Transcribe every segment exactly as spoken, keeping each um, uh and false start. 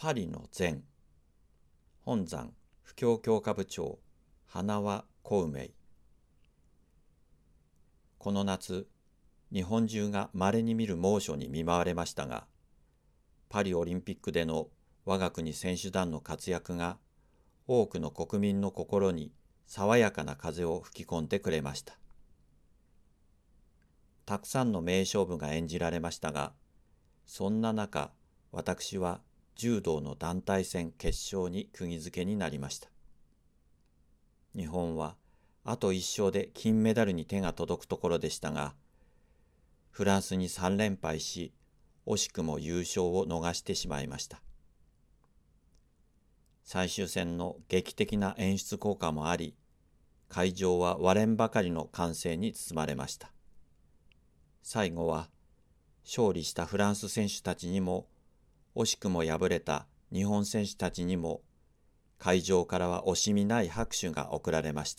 パリの禅。本山布教教科部長花輪小梅。この夏、日本中が稀に見る猛暑に見舞われましたが、パリオリンピックでの我が国選手団の活躍が多くの国民の心に爽やかな風を吹き込んでくれました。たくさんの名勝負が演じられましたが、そんな中、私は柔道の団体戦決勝に釘付けになりました。日本はあと一勝で金メダルに手が届くところでしたが、フランスにさん連敗し、惜しくも優勝を逃してしまいました。最終戦の劇的な演出効果もあり、会場は割れんばかりの歓声に包まれました。最後は、勝利したフランス選手たちにも、惜しくも敗れた日本選手たちにも、会場からは惜しみない拍手が送られました。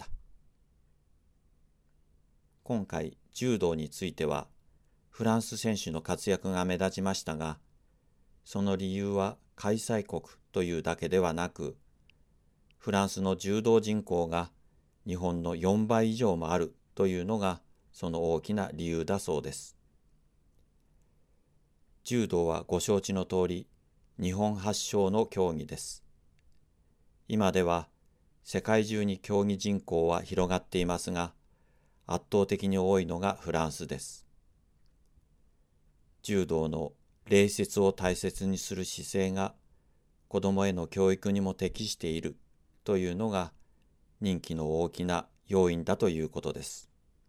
今回、柔道については、フランス選手の活躍が目立ちましたが、その理由は開催国というだけではなく、フランスの柔道人口が日本のよんばい以上もあるというのがその大きな理由だそうです。柔道はご承知の通り、日本発祥の競技です。今では世界中に競技人口は広がっていますが、圧倒的に多いのがフランスです。柔道の礼節を大切にする姿勢が子どもへの教育にも適しているというのが人気の大きな要因だということです。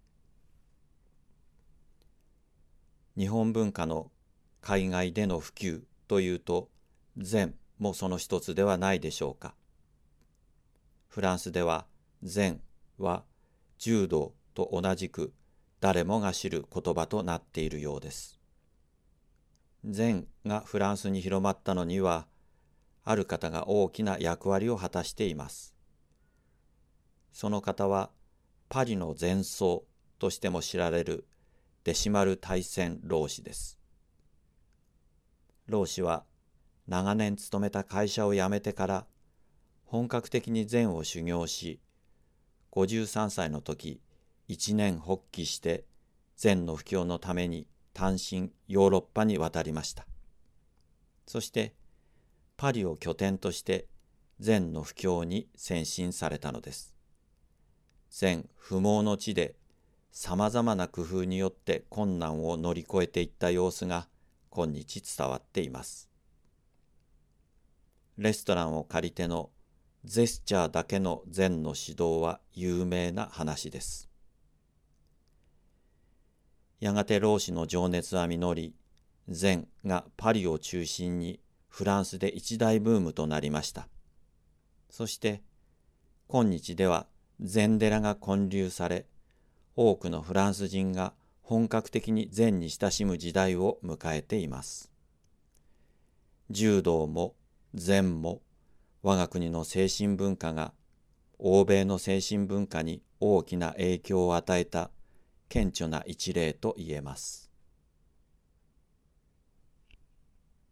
日本文化の海外での普及というと、禅もその一つではないでしょうか。フランスでは禅は柔道と同じく誰もが知る言葉となっているようです。禅がフランスに広まったのには、ある方が大きな役割を果たしています。その方はパリの禅僧としても知られるデシマル大仙老師です。老師は長年勤めた会社を辞めてから本格的に禅を修行し、ごじゅうさんさいの時一念発起して禅の布教のために単身ヨーロッパに渡りました。そしてパリを拠点として禅の布教に専心されたのです。禅不毛の地でさまざまな工夫によって困難を乗り越えていった様子が今日伝わっています。レストランを借りてのジェスチャーだけの禅の指導は有名な話です。やがて老子の情熱は実り、禅がパリを中心にフランスで一大ブームとなりました。そして今日では禅寺が建立され、多くのフランス人が本格的に禅に親しむ時代を迎えています。柔道も禅も我が国の精神文化が欧米の精神文化に大きな影響を与えた顕著な一例と言えます。